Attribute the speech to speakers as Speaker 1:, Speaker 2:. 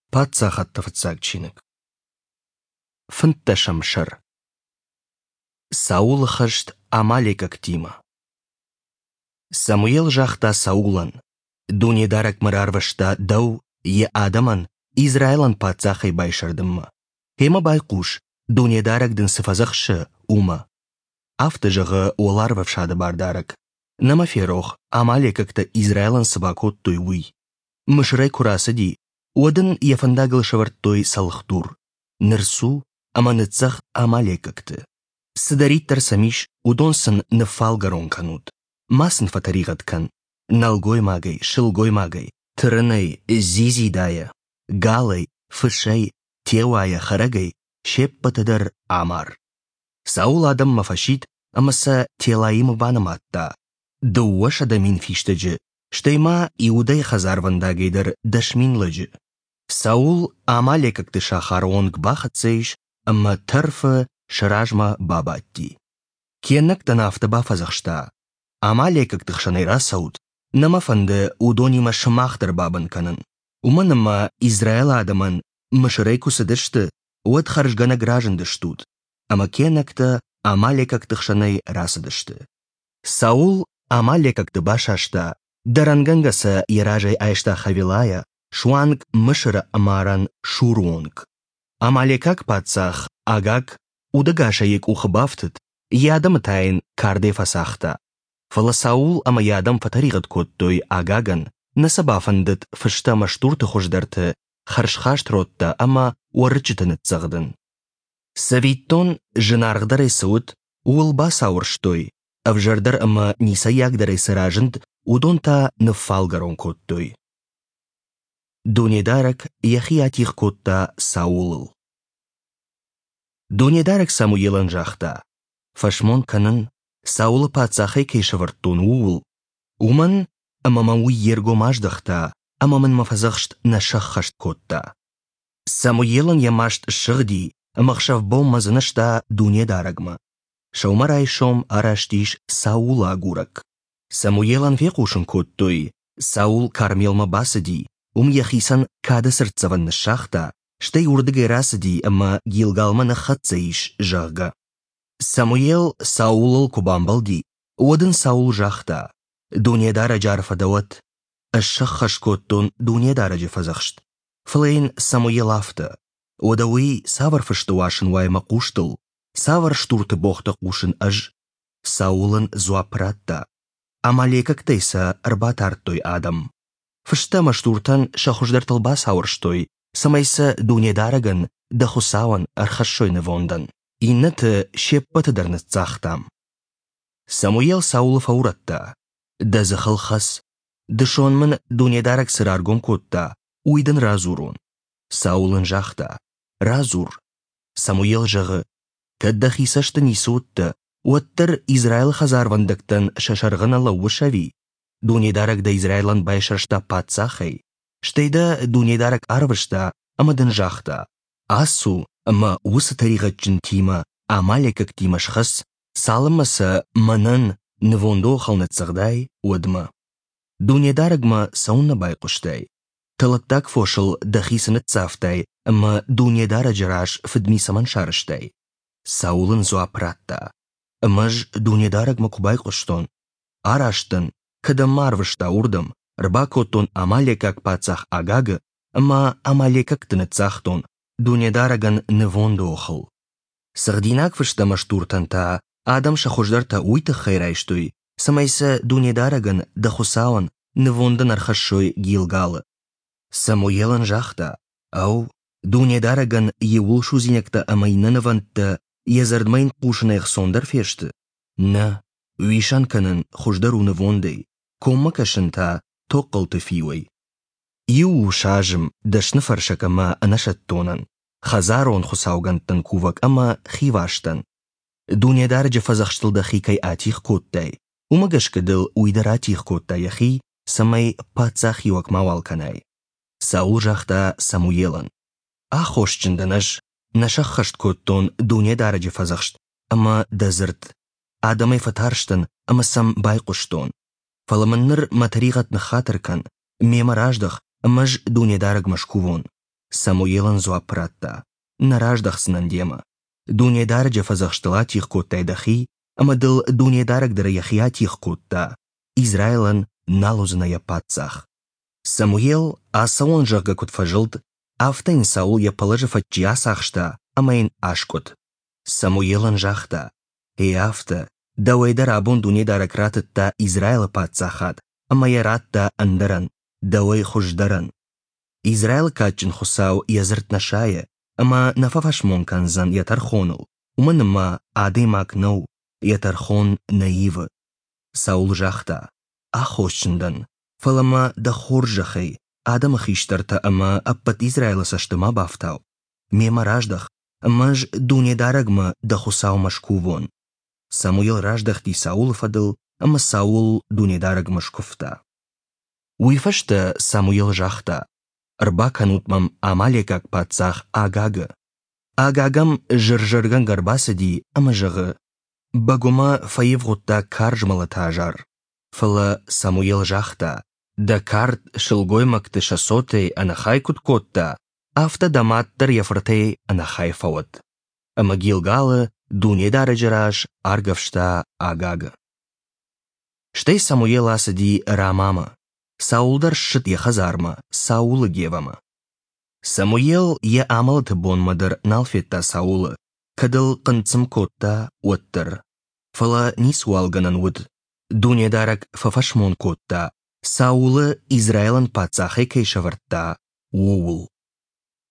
Speaker 1: Патсах аттафыцагчинек. Фынташам шыр. Саул хышт Амалекак тима. Самуил жақта Саулан. Дунедарак мырарвышта дау е адаман Израилан патсахай байшырдымма. Хема байқуш Дунедарагдың сыфазықшы ума. Афты жығы оларвавшады бардарак. Намаферох Амалекакта Израилан сыбакот той уй. Мышырай курасы ди. Одын ефандагыл шавартой салхтур. Нырсу аманыцах Амалекакты. Сыдариттар самиш удонсын нефалгарон канут. Масын фатаригаткан. Налгой магай, шылгой магай. Тырынай, зизидая. Галай, фышай, тевая харагай. Шеппатыдар амар. Саул адам мафашит, амаса телаимы банаматта. Дуаш адамин фиштаджы. Штайма иудай хазарвандагайдар дашминладжы. Саул Амалекакты шахаронг бахатсейш, амма тарфы шаражма бабатти. Кеннак танафта бафазахшта. Амалекакты хшанайра саут. Намафанды удонима шмахтар бабан канын. Уманама Израил адаман мышырайку сыдышты, уад харжгана гражандыштут. Ама кеннакта Амалекакты хшанай расыдышты. Саул Амалекакты башашта, дарангангаса яражай айшта хавилая, шуанг мышыра амаран шуронг. Амалекак пацах агак удагашаек ухыбафтыт, ядам тайн карде фасахта. Фала Саул ама ядам фатаригат коттой агаган, насабафандыт фышта маштурты хождарты, харшхашт ротта ама уарычытыныт загдын. Савиттон жынаргдарай саут уылба саурштой, авжардар ама нисаягдарай сыражынд удонта нефалгарон коттой. Дунедарак яхиятих котта Саулыл. Дунедарак Самуилан жахта. Фашмон канын Саулы пацахай кейшавартун уул. Уман амамауи ергомаждахта, амамын мафазахшт нашаххашт котта. Самуилан ямашт шыгди, амахшав боммазынышта Дунедарагма. Шаумарай шом араштиш Саула агурак. Самуилан векушын коттой, Саул кармелма басыди, яхисан када сыртсаван шахта, штай урдыгай расыди, ама гилгалма нахатсаиш жага. Самуил Саулыл кубамбалди, одын Саул жахта. Дунедара жарфадават. Ашшаххаш коттон Дунедара жефазахшт. Флейн Самуил афта. Одауи савар фыштуашын вайма куштыл, савар штурты бохта кушын аж. Саулын зуапратта. Амалекактайса арбатартой адам. Фыштама штуртан шахуждар тылба саурштой, самайса Дунедараган дахусауан архашой невондан. Иннаты шеппатыдарны цахтам. Самуил Саулов ауратта. Да захалхас. Дышонмын Дунедарак сыраргон котта, уйдын разурун. Саулын жахта. Разур. Самуил жағы. Каддахисашты нисуутты. Уаттыр Израил хазарвандыктан шашарғын алауы шави. Дунедарак да Израилан байшаршта патсахай. Штайда Дунедарак арвышта, амадын жахта. Асу, ама усы таригатчын тима, Амалекак тимашхас, салымасы манын нывондо халнатсағдай одма. Дунедарагма сауна байқуштай. Тылаттак фошыл дахисыны цафтай, ама Дунедара жараш фыдмисаман шарыштай. Саулын зуапратта. Амаж Дунедарагма кубайқуштон. Араштын, када марвышта урдым, рбакотон Амалекак пацах агагы, ама Амалекактыны цахтон, Дунедараган невондо охыл. Сагдинак фыштама штуртанта, адам шахождарта уйты хайрайштой, самайса Дунедараган дахусауан невондан архашой гилгалы. Самуелан жахта, ау, Дунедараган еул шузинекта амайнынывантта, езардмайн кушынайх сондар фешті. На, уишанканын хождару невондей, коммакашынта тоққылты фиуай. Иу шажым дашны фаршакама анашаттонан, хазарон хусаугантан кувак ама хиваштан. Дунедар джафазахштылда хикай атих коттай, умагашкадыл уйдар атих коттай яхи, самай пацах юак мавалканай. Саул жахта Самуелан. Ахошчынданаш, нашаххашт коттон Дунедар джафазахшт, ама дазырт. Адамай фатарштан, ама сам байқуштон. Фаламанныр матаригат нахатыркан, мемараждах, амаж Дунедараг машкувон. Самуилын зуапратта. Нараждахсынан дема. Дунедар джафазахштала тих коттай дахи, амадыл дунедарак дара яхия тих котта. Израилан налузная пацах. Самуил асаун жага кутфажилд, афтайн Саул я положив атчиасахшта, амайн ашкут. Самуилан жахта. И афта, дауайдар абун дунедарак ратытта Израила пацахат, амая ратта андаран, дауай хуждаран. Израил качын хусау язырт нашая, ама нафафашмон канзан ятархонул, уманма адымак нау, ятархон наивы. Саул жахта. Ахошчындан. Фалама да хоржахай, адам хиштарта ама аппат Израила саштыма бафтау. Мема раждах, маж дунедарагма да хусау машкувон. Самуил раждахти Саул фадыл, ама Саул дунедараг машкуфта. Уйфашта Самуил жахта. Рба канутмам амалекак пацах Агага. Агагам жыржырган гарбасади ама жығы. Багума фаевгутта каржмала тажар. Фала Самуил жахта. Да карт шылгоймакты шасотей анахай куткотта, афта даматтар яфыртей анахай фават. Ама Гилгалы дунедары жыраш аргавшта Агага. Штей Самуил асади Рамама. Саулдар шыт яхазарма, Саулы гевама. Самуил я амалты бонмадар налфетта Саулы, кадыл қынцым котта оттыр. Фала нисуалганан уд. Дунедарак фафашмон котта, Саулы Израилан пацахай кейшавартта уул.